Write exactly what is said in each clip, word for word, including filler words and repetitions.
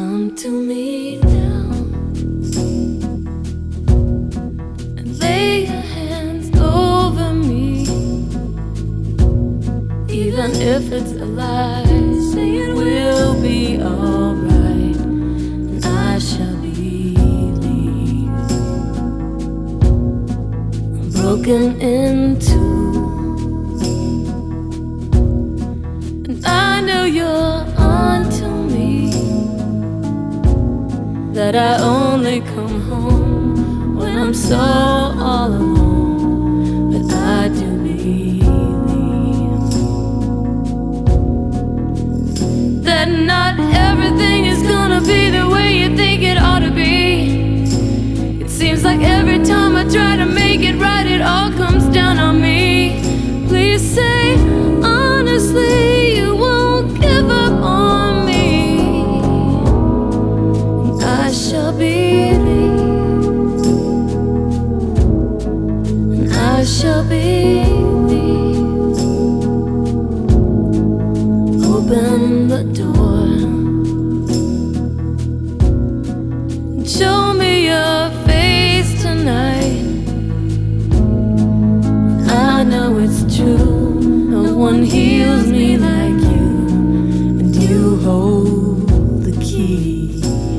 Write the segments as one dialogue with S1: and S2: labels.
S1: come to me now and lay your hands over me, even if it's a lie, saying we'll be alright, and I shall believe. I'm broken into, and I know you're onto me, that I only come home when I'm so all alone, but I do believe that not everything is gonna be the way you think it ought to be. It seems like every time I try to make it right, it all comes down on me. Please say honestly you won't give up on me, and I shall believe, and I shall believe. Open the door, show me your face tonight. I know it's true, no one heals me like you, and you hold the key.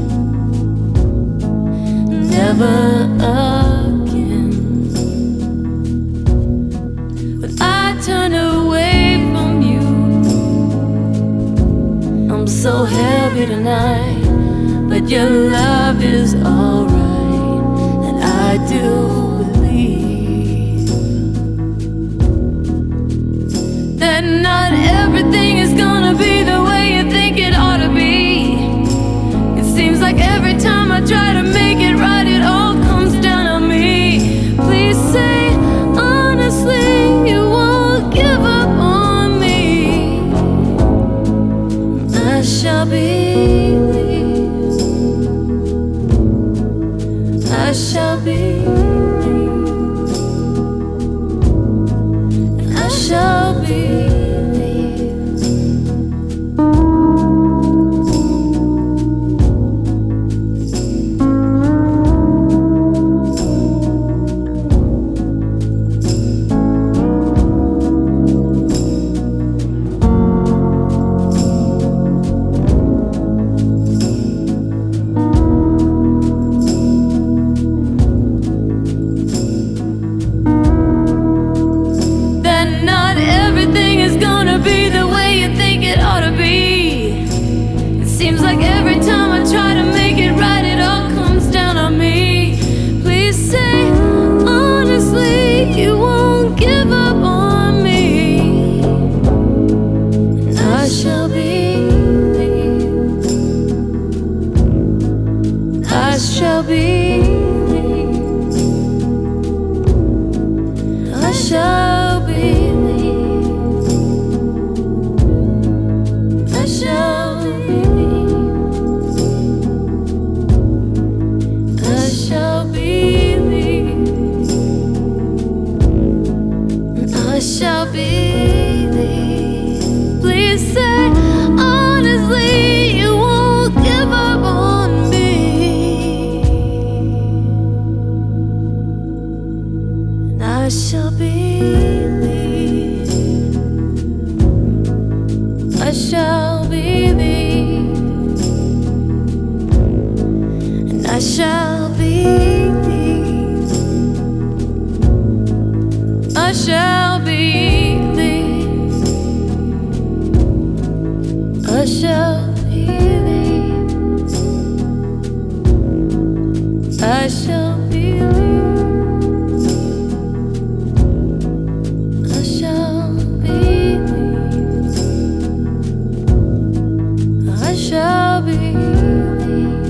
S1: Never again would I turn away from you. I'm so heavy tonight, but your love is alright, and I do believe that not everything is gonna be the way you think it ought to be. It seems like every time I try to make it right, it all comes down on me. Please say honestly you won't give up on me. I shall believe, I shall believe, and I shall believe. Seems like every time I try to make it right, it all comes down on me. Please say honestly you won't give up on me, and I shall believe, I shall believe, I shall believe, I shall believe. I shall believe. Please say honestly you won't give up on me, and I shall believe, I shall believe, and I shall believe, I shall believe, I shall believe, I shall believe, I shall believe, I shall believe,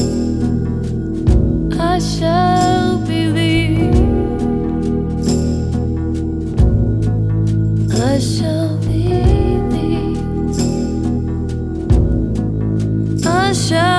S1: I shall believe, I shall believe, I shall